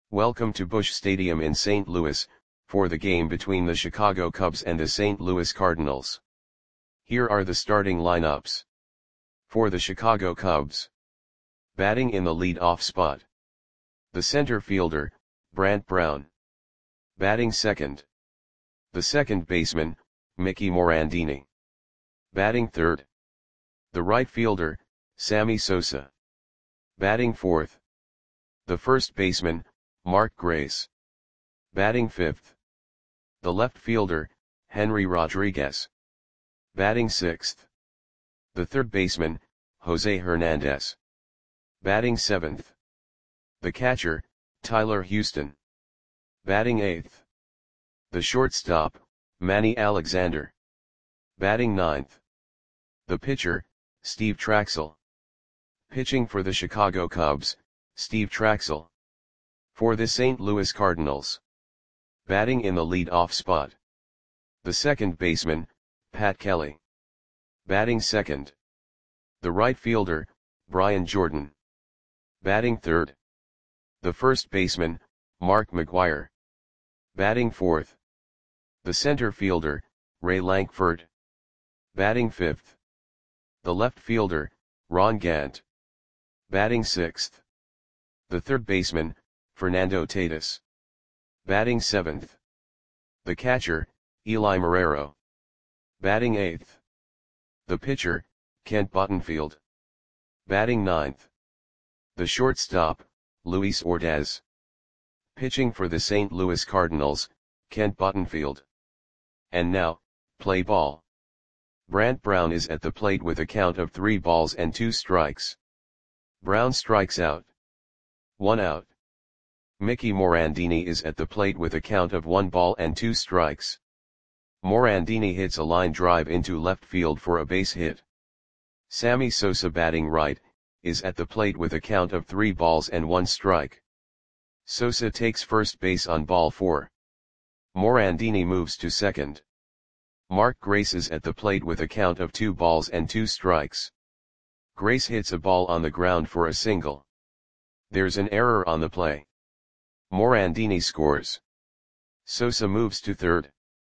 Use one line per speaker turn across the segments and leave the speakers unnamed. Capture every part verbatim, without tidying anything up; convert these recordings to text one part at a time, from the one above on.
Welcome to Busch Stadium in Saint Louis, for the game between the Chicago Cubs and the Saint Louis Cardinals. Here are the starting lineups. For the Chicago Cubs. Batting in the lead-off spot. The center fielder, Brant Brown. Batting second. The second baseman, Mickey Morandini. Batting third. The right fielder, Sammy Sosa. Batting fourth. The first baseman, Mark Grace. Batting fifth. The left fielder, Henry Rodriguez. Batting sixth. The third baseman, Jose Hernandez. Batting seventh. The catcher, Tyler Houston. Batting eighth. The shortstop, Manny Alexander. Batting ninth. The pitcher, Steve Trachsel. Pitching for the Chicago Cubs, Steve Trachsel. For the Saint Louis Cardinals. Batting in the lead-off spot. The second baseman, Pat Kelly. Batting second. The right fielder, Brian Jordan. Batting third. The first baseman, Mark McGwire. Batting fourth. The center fielder, Ray Lankford. Batting fifth. The left fielder, Ron Gant. Batting sixth. The third baseman, Fernando Tatis. Batting seventh. The catcher, Eli Marrero. Batting eighth. The pitcher, Kent Buttonfield. Batting ninth. The shortstop, Luis Ordaz. Pitching for the Saint Louis Cardinals, Kent Buttonfield. And now, play ball. Brant Brown is at the plate with a count of three balls and two strikes. Brown strikes out. One out. Mickey Morandini is at the plate with a count of one ball and two strikes. Morandini hits a line drive into left field for a base hit. Sammy Sosa, batting right, is at the plate with a count of three balls and one strike. Sosa takes first base on ball four. Morandini moves to second. Mark Grace is at the plate with a count of two balls and two strikes. Grace hits a ball on the ground for a single. There's an error on the play. Morandini scores. Sosa moves to third.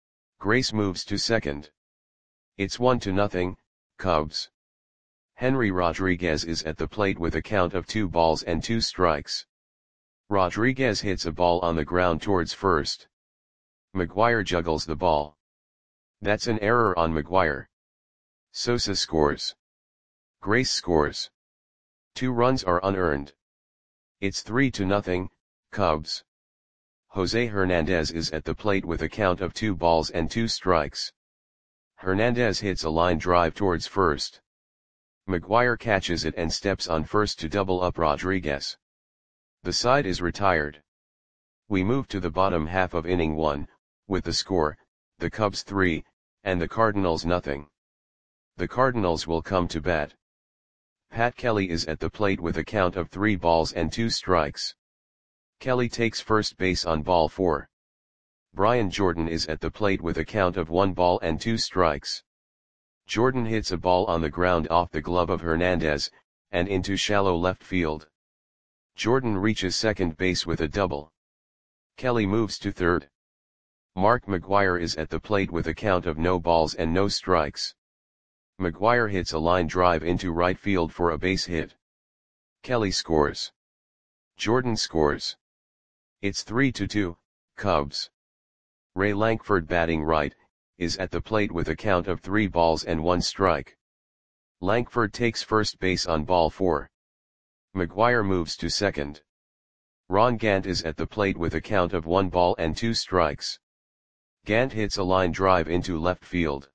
Grace moves to second. It's one to nothing, Cubs. Henry Rodriguez is at the plate with a count of two balls and two strikes. Rodriguez hits a ball on the ground towards first. McGwire juggles the ball. That's an error on McGwire. Sosa scores. Grace scores. Two runs are unearned. It's three to nothing, Cubs. Jose Hernandez is at the plate with a count of two balls and two strikes. Hernandez hits a line drive towards first. McGwire catches it and steps on first to double up Rodriguez. The side is retired. We move to the bottom half of inning one, with the score, the Cubs three, and the Cardinals nothing. The Cardinals will come to bat. Pat Kelly is at the plate with a count of three balls and two strikes. Kelly takes first base on ball four. Brian Jordan is at the plate with a count of one ball and two strikes. Jordan hits a ball on the ground off the glove of Hernandez, and into shallow left field. Jordan reaches second base with a double. Kelly moves to third. Mark McGwire is at the plate with a count of no balls and no strikes. McGwire hits a line drive into right field for a base hit. Kelly scores. Jordan scores. It's three to two, Cubs. Ray Lankford, batting right, is at the plate with a count of three balls and one strike. Lankford takes first base on ball four. McGwire moves to second. Ron Gant is at the plate with a count of one ball and two strikes. Gant hits a line drive into left field.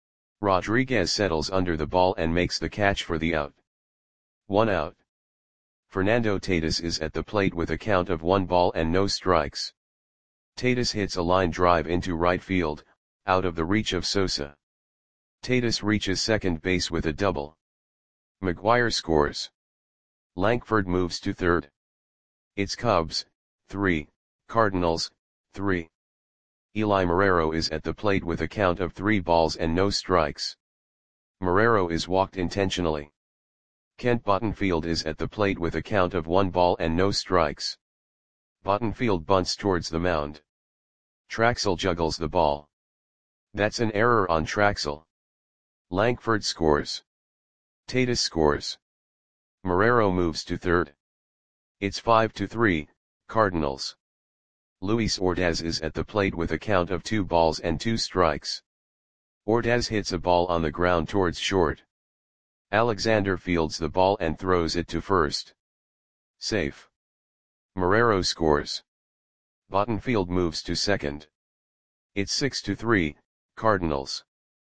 Rodriguez settles under the ball and makes the catch for the out. One out. Fernando Tatis is at the plate with a count of one ball and no strikes. Tatis hits a line drive into right field, out of the reach of Sosa. Tatis reaches second base with a double. McGwire scores. Lankford moves to third. It's Cubs, three, Cardinals, three. Eli Marrero is at the plate with a count of three balls and no strikes. Marrero is walked intentionally. Kent Buttonfield is at the plate with a count of one ball and no strikes. Bottenfield bunts towards the mound. Traxel juggles the ball. That's an error on Traxel. Langford scores. Tatis scores. Marrero moves to third. It's five to three, Cardinals. Luis Ordaz is at the plate with a count of two balls and two strikes. Ordaz hits a ball on the ground towards short. Alexander fields the ball and throws it to first. Safe. Marrero scores. Bottenfield moves to second. It's six to three, Cardinals.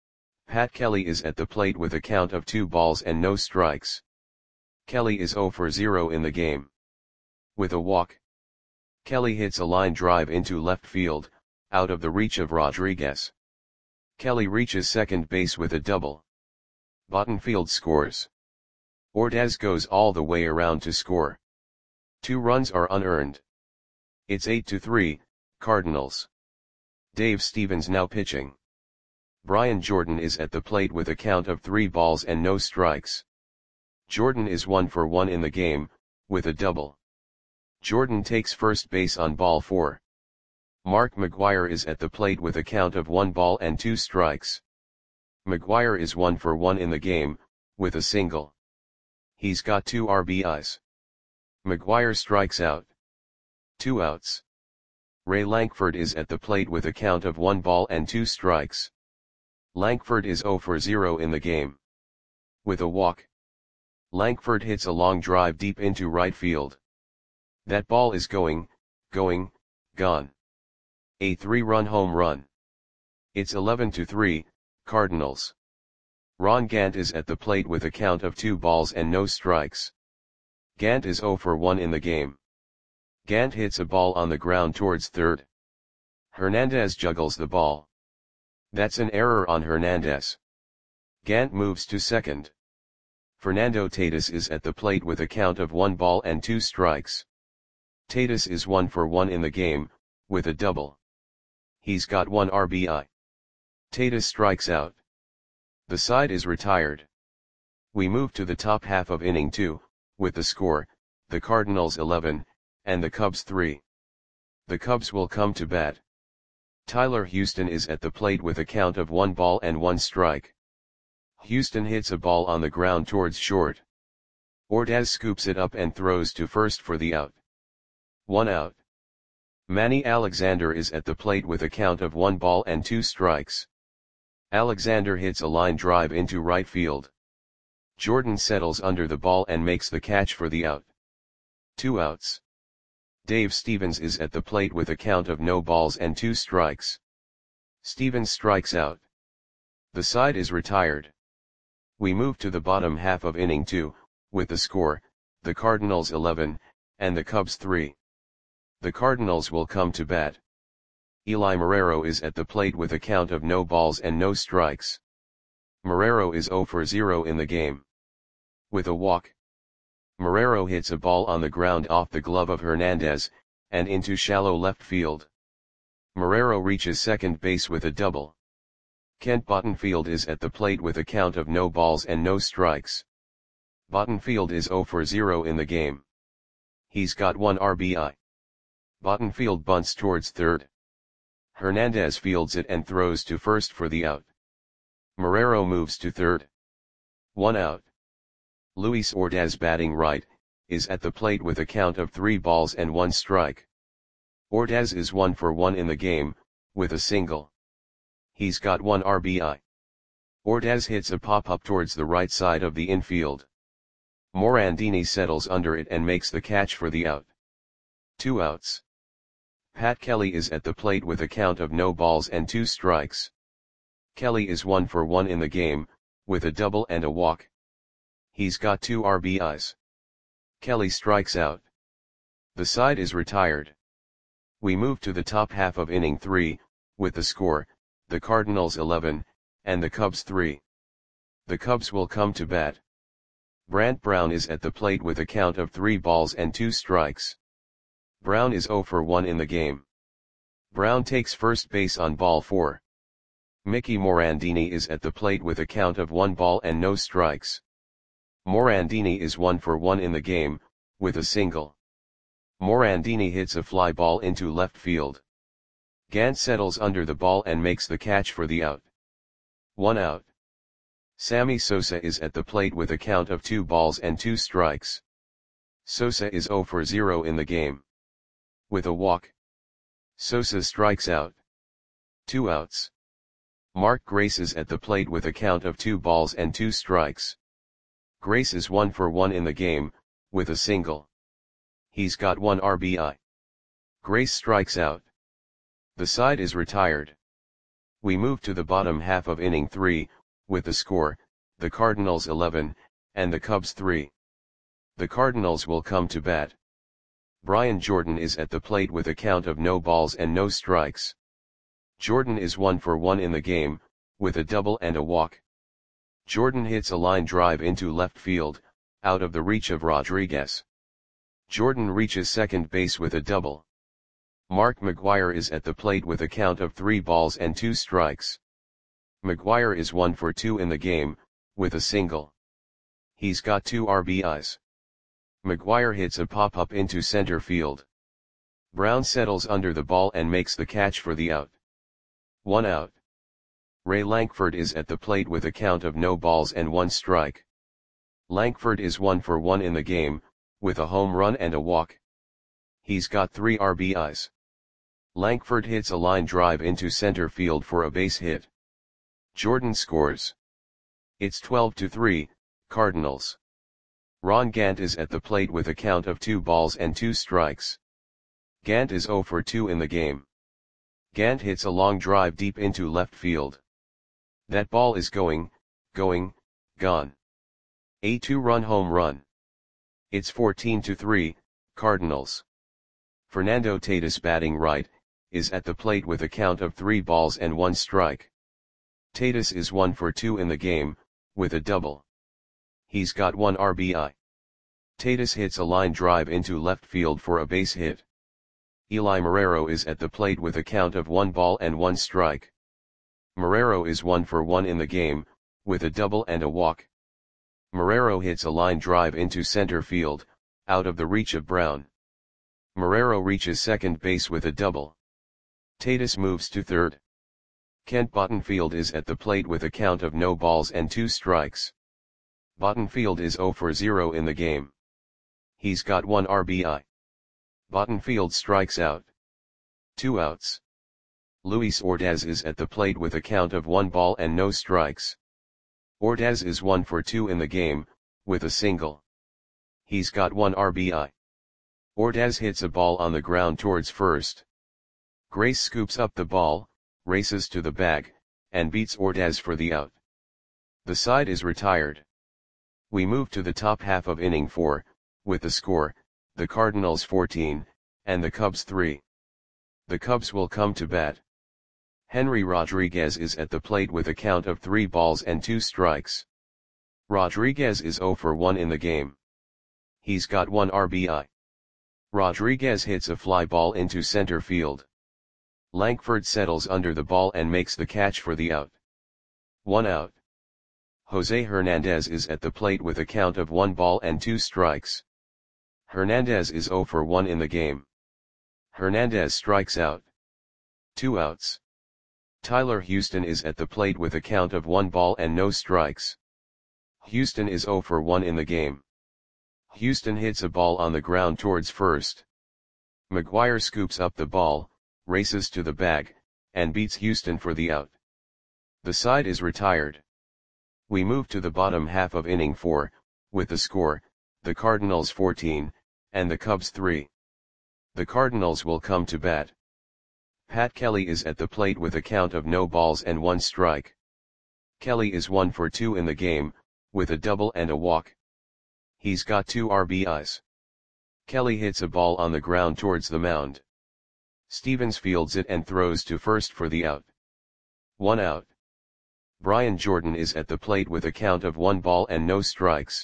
Pat Kelly is at the plate with a count of two balls and no strikes. Kelly is zero for zero in the game. With a walk. Kelly hits a line drive into left field, out of the reach of Rodriguez. Kelly reaches second base with a double. Bottenfield scores. Ordaz goes all the way around to score. Two runs are unearned. It's eight to three, Cardinals. Dave Stevens now pitching. Brian Jordan is at the plate with a count of three balls and no strikes. Jordan is one for one in the game, with a double. Jordan takes first base on ball four. Mark McGwire is at the plate with a count of one ball and two strikes. McGwire is one for one in the game, with a single. He's got two R B Is. McGwire strikes out. Two outs. Ray Lankford is at the plate with a count of one ball and two strikes. Lankford is zero for zero in the game. With a walk. Lankford hits a long drive deep into right field. That ball is going, going, gone. A three-run home run. It's eleven to three, Cardinals. Ron Gant is at the plate with a count of two balls and no strikes. Gant is zero for one in the game. Gant hits a ball on the ground towards third. Hernandez juggles the ball. That's an error on Hernandez. Gant moves to second. Fernando Tatis is at the plate with a count of one ball and two strikes. Tatis is one for one in the game, with a double. He's got one R B I. Tatis strikes out. The side is retired. We move to the top half of inning two, with the score, the Cardinals eleven, and the Cubs three. The Cubs will come to bat. Tyler Houston is at the plate with a count of one ball and one strike. Houston hits a ball on the ground towards short. Ordaz scoops it up and throws to first for the out. One out. Manny Alexander is at the plate with a count of one ball and two strikes. Alexander hits a line drive into right field. Jordan settles under the ball and makes the catch for the out. Two outs. Dave Stevens is at the plate with a count of no balls and two strikes. Stevens strikes out. The side is retired. We move to the bottom half of inning two, with the score, the Cardinals eleven, and the Cubs three. The Cardinals will come to bat. Eli Marrero is at the plate with a count of no balls and no strikes. Marrero is zero for zero in the game. With a walk. Marrero hits a ball on the ground off the glove of Hernandez, and into shallow left field. Marrero reaches second base with a double. Kent Bottenfield is at the plate with a count of no balls and no strikes. Bottenfield is zero for zero in the game. He's got one R B I. Bottenfield bunts towards third. Hernandez fields it and throws to first for the out. Marrero moves to third. One out. Luis Ordaz, batting right, is at the plate with a count of three balls and one strike. Ordaz is one for one in the game, with a single. He's got one R B I. Ordaz hits a pop-up towards the right side of the infield. Morandini settles under it and makes the catch for the out. Two outs. Pat Kelly is at the plate with a count of no balls and two strikes. Kelly is one for one in the game, with a double and a walk. He's got two R B Is. Kelly strikes out. The side is retired. We move to the top half of inning three, with the score, the Cardinals eleven, and the Cubs three. The Cubs will come to bat. Brant Brown is at the plate with a count of three balls and two strikes. Brown is zero for one in the game. Brown takes first base on ball four. Mickey Morandini is at the plate with a count of one ball and no strikes. Morandini is one for one in the game, with a single. Morandini hits a fly ball into left field. Gant settles under the ball and makes the catch for the out. One out. Sammy Sosa is at the plate with a count of two balls and two strikes. Sosa is zero for zero in the game. With a walk, Sosa strikes out. Two outs. Mark Grace is at the plate with a count of two balls and two strikes. Grace is one for one in the game, with a single. He's got one R B I. Grace strikes out. The side is retired. We move to the bottom half of inning three, with the score, the Cardinals eleven, and the Cubs three. The Cardinals will come to bat. Brian Jordan is at the plate with a count of no balls and no strikes. Jordan is one for one in the game, with a double and a walk. Jordan hits a line drive into left field, out of the reach of Rodriguez. Jordan reaches second base with a double. Mark McGwire is at the plate with a count of three balls and two strikes. McGwire is one for two in the game, with a single. He's got two R B Is. McGwire hits a pop-up into center field. Brown settles under the ball and makes the catch for the out. One out. Ray Lankford is at the plate with a count of no balls and one strike. Lankford is one for one in the game, with a home run and a walk. He's got three R B Is. Lankford hits a line drive into center field for a base hit. Jordan scores. It's twelve to three, Cardinals. Ron Gant is at the plate with a count of two balls and two strikes. Gant is zero for two in the game. Gant hits a long drive deep into left field. That ball is going, going, gone. A two-run home run. It's fourteen to three, Cardinals. Fernando Tatis, batting right, is at the plate with a count of three balls and one strike. Tatis is one for two in the game, with a double. He's got one R B I. Tatis hits a line drive into left field for a base hit. Eli Marrero is at the plate with a count of one ball and one strike. Marrero is one for one in the game, with a double and a walk. Marrero hits a line drive into center field, out of the reach of Brown. Marrero reaches second base with a double. Tatis moves to third. Kent Bottenfield is at the plate with a count of no balls and two strikes. Bottenfield is zero for zero in the game. He's got one R B I. Bottenfield strikes out. Two outs. Luis Ordaz is at the plate with a count of one ball and no strikes. Ordaz is one for two in the game, with a single. He's got one R B I. Ordaz hits a ball on the ground towards first. Grace scoops up the ball, races to the bag, and beats Ordaz for the out. The side is retired. We move to the top half of inning four, with the score, the Cardinals fourteen, and the Cubs three. The Cubs will come to bat. Henry Rodriguez is at the plate with a count of three balls and two strikes. Rodriguez is zero for one in the game. He's got one R B I. Rodriguez hits a fly ball into center field. Lankford settles under the ball and makes the catch for the out. One out. Jose Hernandez is at the plate with a count of one ball and two strikes. Hernandez is zero for one in the game. Hernandez strikes out. Two outs. Tyler Houston is at the plate with a count of one ball and no strikes. Houston is zero for one in the game. Houston hits a ball on the ground towards first. McGwire scoops up the ball, races to the bag, and beats Houston for the out. The side is retired. We move to the bottom half of inning four, with the score, the Cardinals fourteen, and the Cubs three. The Cardinals will come to bat. Pat Kelly is at the plate with a count of no balls and one strike. Kelly is one for two in the game, with a double and a walk. He's got two R B Is. Kelly hits a ball on the ground towards the mound. Stevens fields it and throws to first for the out. One out. Brian Jordan is at the plate with a count of one ball and no strikes.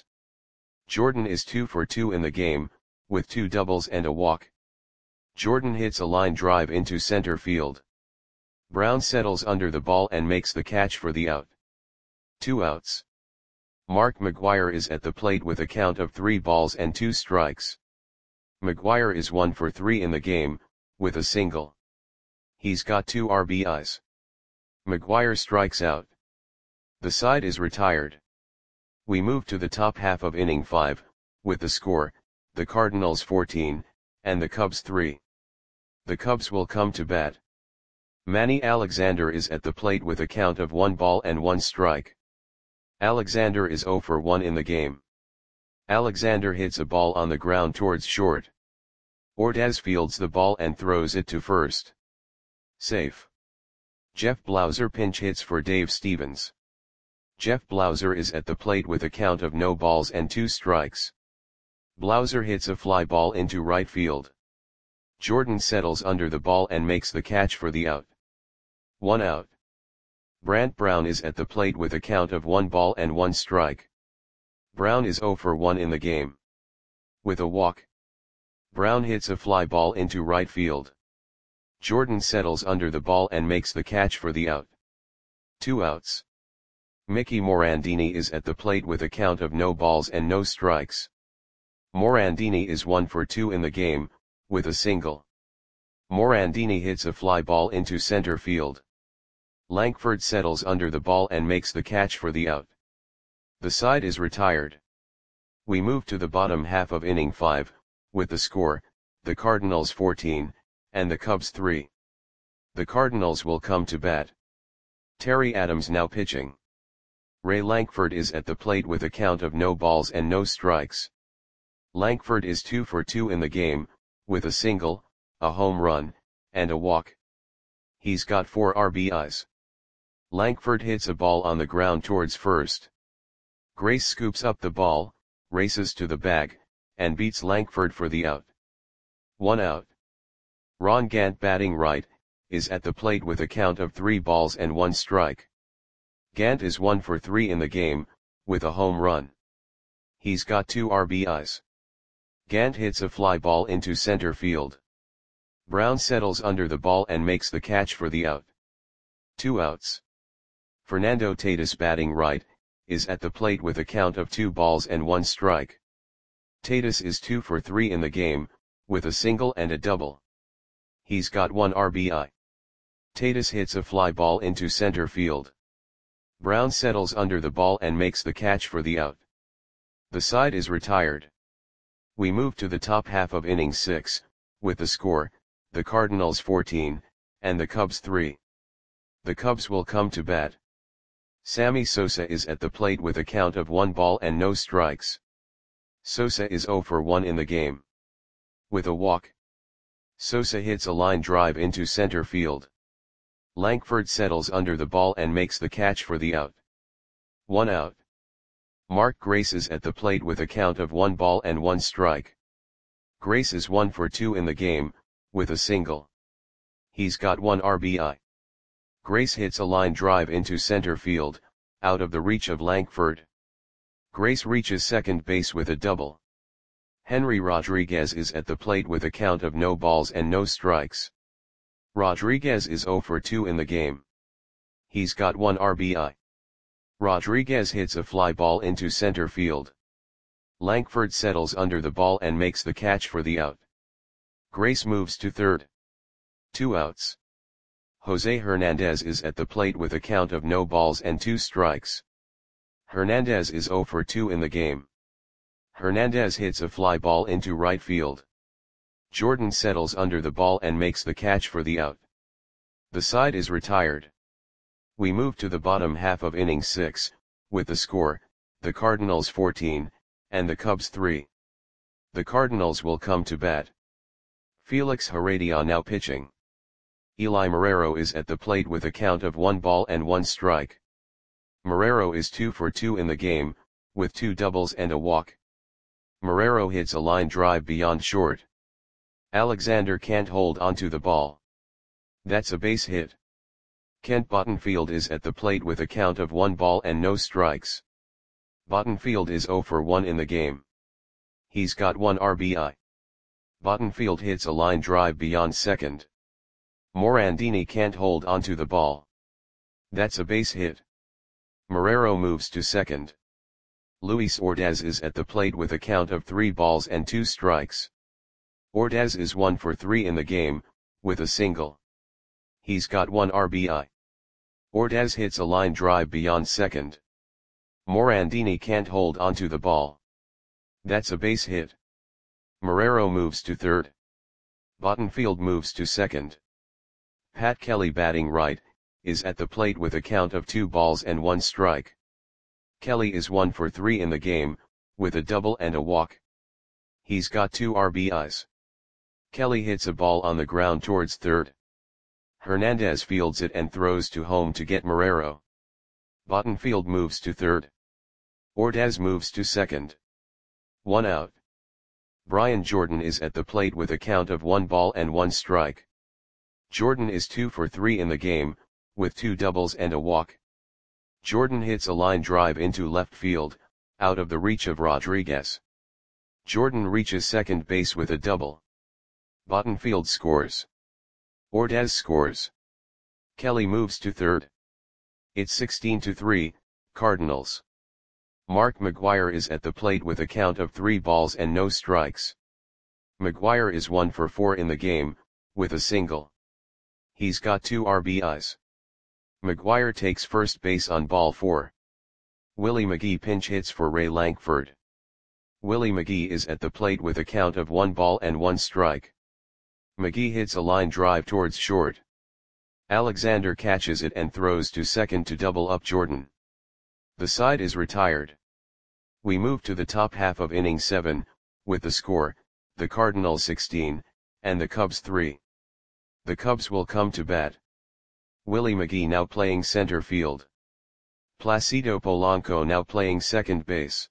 Jordan is two for two in the game, with two doubles and a walk. Jordan hits a line drive into center field. Brown settles under the ball and makes the catch for the out. Two outs. Mark McGwire is at the plate with a count of three balls and two strikes. McGuire is one for three in the game, with a single. He's got two R B Is. McGuire strikes out. The side is retired. We move to the top half of inning five, with the score, the Cardinals fourteen, and the Cubs three. The Cubs will come to bat. Manny Alexander is at the plate with a count of one ball and one strike. Alexander is zero for one in the game. Alexander hits a ball on the ground towards short. Ordaz fields the ball and throws it to first. Safe. Jeff Blauser pinch hits for Dave Stevens. Jeff Blauser is at the plate with a count of no balls and two strikes. Blauser hits a fly ball into right field. Jordan settles under the ball and makes the catch for the out. One out. Brant Brown is at the plate with a count of one ball and one strike. Brown is zero for one in the game. With a walk. Brown hits a fly ball into right field. Jordan settles under the ball and makes the catch for the out. Two outs. Mickey Morandini is at the plate with a count of no balls and no strikes. Morandini is one for two in the game, with a single. Morandini hits a fly ball into center field. Lankford settles under the ball and makes the catch for the out. The side is retired. We move to the bottom half of inning five, with the score, the Cardinals fourteen, and the Cubs three. The Cardinals will come to bat. Terry Adams now pitching. Ray Lankford is at the plate with a count of no balls and no strikes. Lankford is two for two in the game, with a single, a home run, and a walk. He's got four R B Is. Lankford hits a ball on the ground towards first. Grace scoops up the ball, races to the bag, and beats Lankford for the out. One out. Ron Gant batting right, is at the plate with a count of three balls and one strike. Gant is one for three in the game, with a home run. He's got two R B Is. Gant hits a fly ball into center field. Brown settles under the ball and makes the catch for the out. Two outs. Fernando Tatis batting right, is at the plate with a count of two balls and one strike. Tatis is two for three in the game, with a single and a double. He's got one R B I. Tatis hits a fly ball into center field. Brown settles under the ball and makes the catch for the out. The side is retired. We move to the top half of inning six, with the score, the Cardinals fourteen, and the Cubs three. The Cubs will come to bat. Sammy Sosa is at the plate with a count of one ball and no strikes. Sosa is zero for one in the game. With a walk. Sosa hits a line drive into center field. Lankford settles under the ball and makes the catch for the out. One out. Mark Grace is at the plate with a count of one ball and one strike. Grace is one for two in the game, with a single. He's got one R B I. Grace hits a line drive into center field, out of the reach of Lankford. Grace reaches second base with a double. Henry Rodriguez is at the plate with a count of no balls and no strikes. Rodriguez is zero for two in the game. He's got one R B I. Rodriguez hits a fly ball into center field. Lankford settles under the ball and makes the catch for the out. Grace moves to third. Two outs. Jose Hernandez is at the plate with a count of no balls and two strikes. Hernandez is zero for two in the game. Hernandez hits a fly ball into right field. Jordan settles under the ball and makes the catch for the out. The side is retired. We move to the bottom half of inning six, with the score, the Cardinals fourteen, and the Cubs three. The Cardinals will come to bat. Felix Heredia now pitching. Eli Marrero is at the plate with a count of one ball and one strike. Marrero is two for two in the game, with two doubles and a walk. Marrero hits a line drive beyond short. Alexander can't hold onto the ball. That's a base hit. Kent Bottenfield is at the plate with a count of one ball and no strikes. Bottenfield is zero for one in the game. He's got one R B I. Bottenfield hits a line drive beyond second. Morandini can't hold onto the ball. That's a base hit. Marrero moves to second. Luis Ordaz is at the plate with a count of three balls and two strikes. Ordaz is one for three in the game, with a single. He's got one R B I. Ordaz hits a line drive beyond second. Morandini can't hold onto the ball. That's a base hit. Marrero moves to third. Bottenfield moves to second. Pat Kelly, batting right, is at the plate with a count of two balls and one strike. Kelly is one for three in the game, with a double and a walk. He's got two R B Is. Kelly hits a ball on the ground towards third. Hernandez fields it and throws to home to get Marrero. Bottenfield moves to third. Ordaz moves to second. One out. Brian Jordan is at the plate with a count of one ball and one strike. Jordan is two for three in the game, with two doubles and a walk. Jordan hits a line drive into left field, out of the reach of Rodriguez. Jordan reaches second base with a double. Bottenfield scores. Ordaz scores. Kelly moves to third. It's sixteen to three, Cardinals. Mark McGwire is at the plate with a count of three balls and no strikes. McGwire is one for four in the game, with a single. He's got two R B Is. McGwire takes first base on ball four. Willie McGee pinch hits for Ray Lankford. Willie McGee is at the plate with a count of one ball and one strike. McGee hits a line drive towards short. Alexander catches it and throws to second to double up Jordan. The side is retired. We move to the top half of inning seven, with the score, the Cardinals sixteen, and the Cubs three. The Cubs will come to bat. Willie McGee now playing center field. Placido Polanco now playing second base.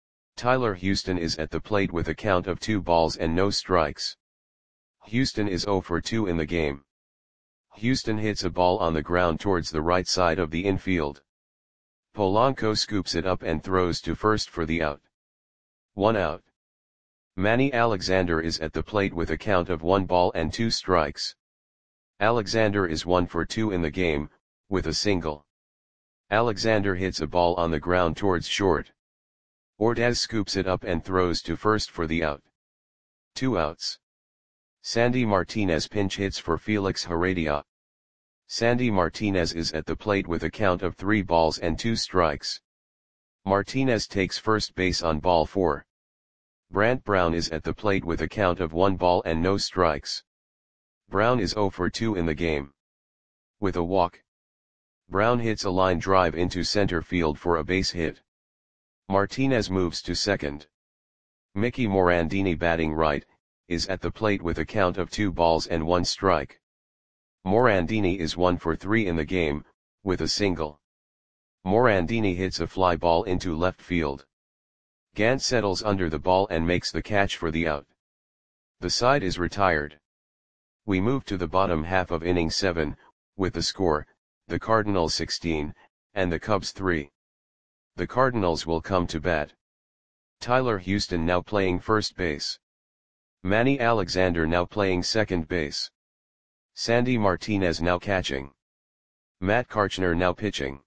Tyler Houston is at the plate with a count of two balls and no strikes. Houston is zero for two in the game. Houston hits a ball on the ground towards the right side of the infield. Polanco scoops it up and throws to first for the out. One out. Manny Alexander is at the plate with a count of one ball and two strikes. Alexander is one for two in the game, with a single. Alexander hits a ball on the ground towards short. Ordaz scoops it up and throws to first for the out. Two outs. Sandy Martinez pinch hits for Felix Heredia. Sandy Martinez is at the plate with a count of three balls and two strikes. Martinez takes first base on ball four. Brant Brown is at the plate with a count of one ball and no strikes. Brown is zero for two in the game. With a walk. Brown hits a line drive into center field for a base hit. Martinez moves to second. Mickey Morandini, batting right, is at the plate with a count of two balls and one strike. Morandini is one for three in the game, with a single. Morandini hits a fly ball into left field. Gant settles under the ball and makes the catch for the out. The side is retired. We move to the bottom half of inning seven, with the score, the Cardinals sixteen, and the Cubs three. The Cardinals will come to bat. Tyler Houston now playing first base. Manny Alexander now playing second base. Sandy Martinez now catching. Matt Karchner now pitching.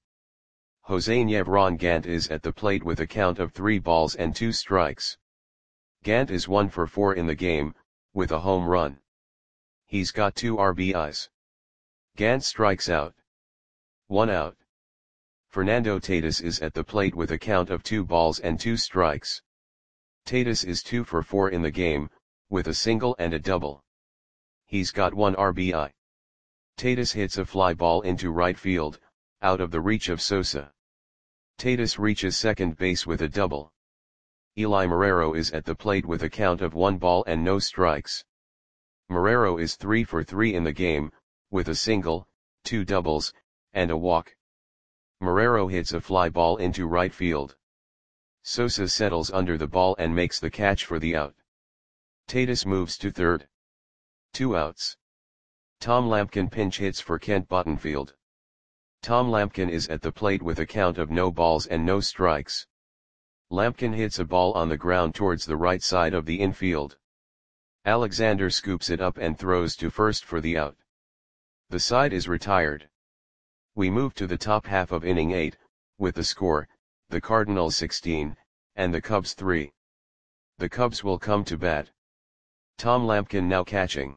Jose Gant is at the plate with a count of three balls and two strikes. Gant is one for four in the game, with a home run. He's got two R B Is. Gant strikes out. One out. Fernando Tatis is at the plate with a count of two balls and two strikes. Tatis is two for four in the game, with a single and a double. He's got one R B I. Tatis hits a fly ball into right field, out of the reach of Sosa. Tatis reaches second base with a double. Eli Marrero is at the plate with a count of one ball and no strikes. Marrero is three for three in the game, with a single, two doubles, and a walk. Marrero hits a fly ball into right field. Sosa settles under the ball and makes the catch for the out. Tatis moves to third. Two outs. Tom Lampkin pinch hits for Kent Bottenfield. Tom Lampkin is at the plate with a count of no balls and no strikes. Lampkin hits a ball on the ground towards the right side of the infield. Alexander scoops it up and throws to first for the out. The side is retired. We move to the top half of inning eight, with the score, the Cardinals sixteen, and the Cubs three. The Cubs will come to bat. Tom Lampkin now catching.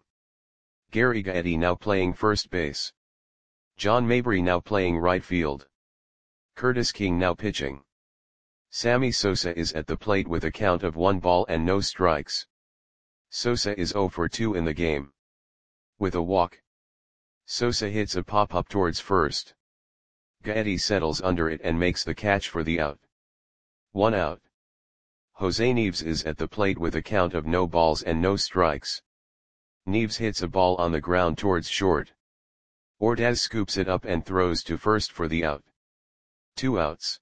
Gary Gaetti now playing first base. John Mabry now playing right field. Curtis King now pitching. Sammy Sosa is at the plate with a count of one ball and no strikes. Sosa is zero for two in the game. With a walk, Sosa hits a pop-up towards first. Gaetti settles under it and makes the catch for the out. One out. Jose Neves is at the plate with a count of no balls and no strikes. Neves hits a ball on the ground towards short. Ordaz scoops it up and throws to first for the out. Two outs.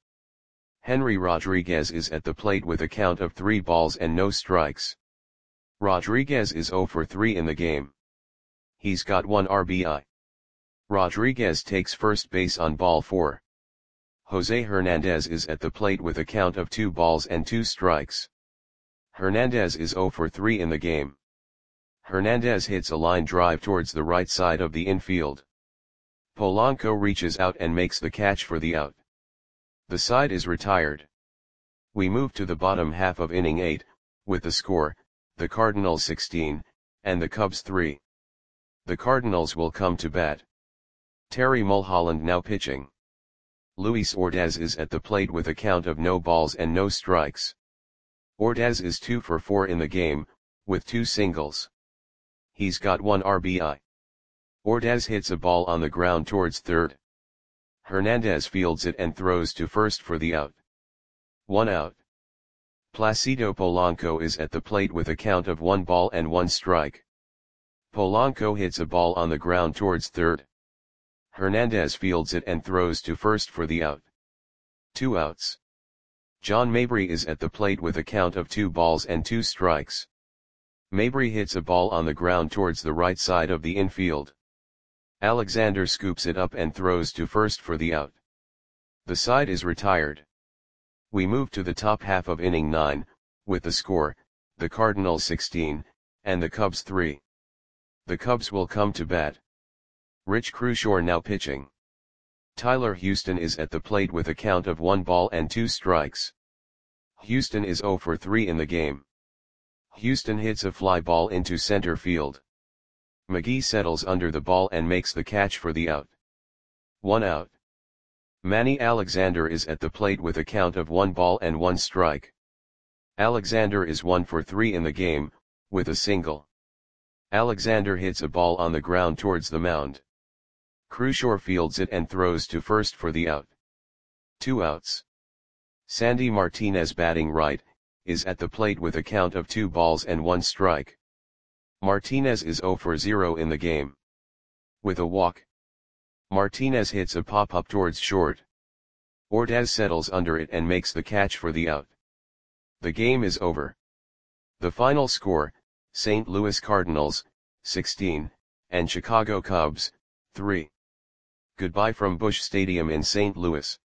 Henry Rodriguez is at the plate with a count of three balls and no strikes. Rodriguez is zero for three in the game. He's got one R B I. Rodriguez takes first base on ball four. Jose Hernandez is at the plate with a count of two balls and two strikes. Hernandez is zero for three in the game. Hernandez hits a line drive towards the right side of the infield. Polanco reaches out and makes the catch for the out. The side is retired. We move to the bottom half of inning eight, with the score, the Cardinals sixteen, and the Cubs three. The Cardinals will come to bat. Terry Mulholland now pitching. Luis Ordaz is at the plate with a count of no balls and no strikes. Ordaz is two for four in the game, with two singles. He's got one R B I. Ordaz hits a ball on the ground towards third. Hernandez fields it and throws to first for the out. One out. Placido Polanco is at the plate with a count of one ball and one strike. Polanco hits a ball on the ground towards third. Hernandez fields it and throws to first for the out. Two outs. John Mabry is at the plate with a count of two balls and two strikes. Mabry hits a ball on the ground towards the right side of the infield. Alexander scoops it up and throws to first for the out. The side is retired. We move to the top half of inning nine, with the score, the Cardinals sixteen, and the Cubs three. The Cubs will come to bat. Rich Crushore now pitching. Tyler Houston is at the plate with a count of one ball and two strikes. Houston is zero for three in the game. Houston hits a fly ball into center field. McGee settles under the ball and makes the catch for the out. One out. Manny Alexander is at the plate with a count of one ball and one strike. Alexander is one for three in the game, with a single. Alexander hits a ball on the ground towards the mound. Crushore fields it and throws to first for the out. Two outs. Sandy Martinez batting right, is at the plate with a count of two balls and one strike. Martinez is zero for zero in the game. With a walk, Martinez hits a pop-up towards short. Ordaz settles under it and makes the catch for the out. The game is over. The final score, Saint Louis Cardinals, sixteen, and Chicago Cubs, three. Goodbye from Busch Stadium in Saint Louis.